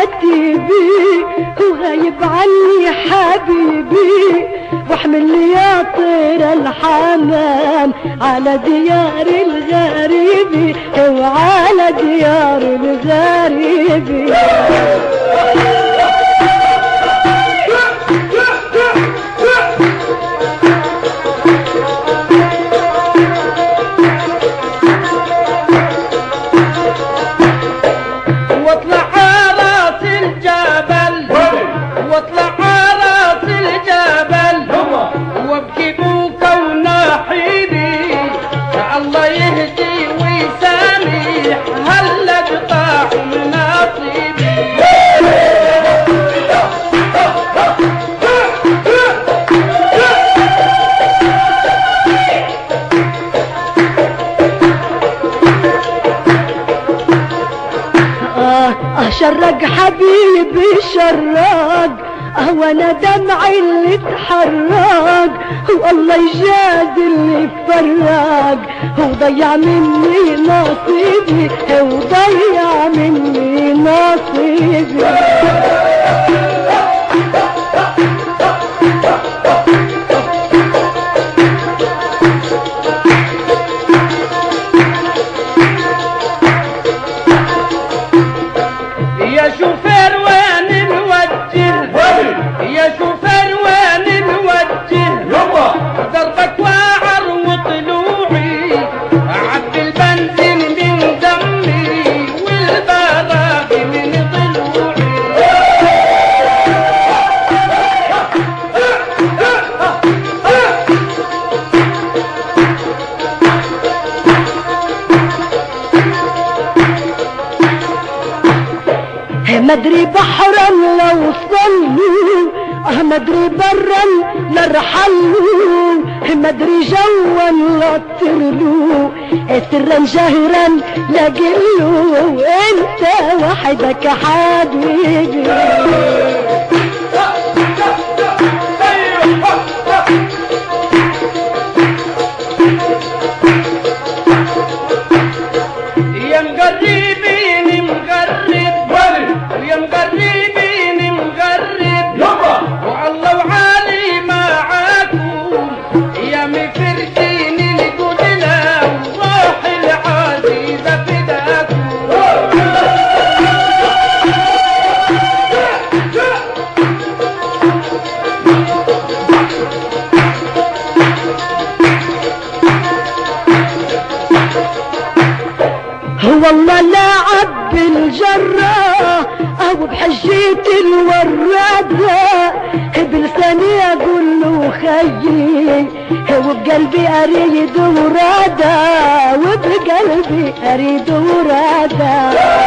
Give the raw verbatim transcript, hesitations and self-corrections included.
عتيبي وغايب عني حبيبي، واحمل لي يا طير الحمام على ديار الغريبي وعلى ديار الغريبي. واطلع على الجبل واطلع على الجبل وابكي بوكا ونحيبي، الله يهدي ويسامح هلا قطاع من نصيبي. اه شرق حبيبي شرق، اه وانا دمعي اللي اتحرق، والله يجازي اللي فرق، وضيع مني نصيبي وضيع مني نصيبي. يا شوفير وين نوجه يا شوفير وين نوجه ضربك واعر وطلوعي، عبد البنزين من دمي والبراغي من ضلوعي. مدري بحرا لو صلوا، اه مدري برا لرحلوا، مدري جوا لا ترلوا، سرا جهرا لقلوا، انت وحدك حبيبي. يا مقربين مقرب يا مقربين مقرب والله وعلي معاكم، يا مفردين القدنا وروح العزيزة فداكم. والله لاعب بالجرة او بحجية الورادة، بلساني اقول له خيي وبقلبي اريد ورادة، وبقلبي اريد ورادة.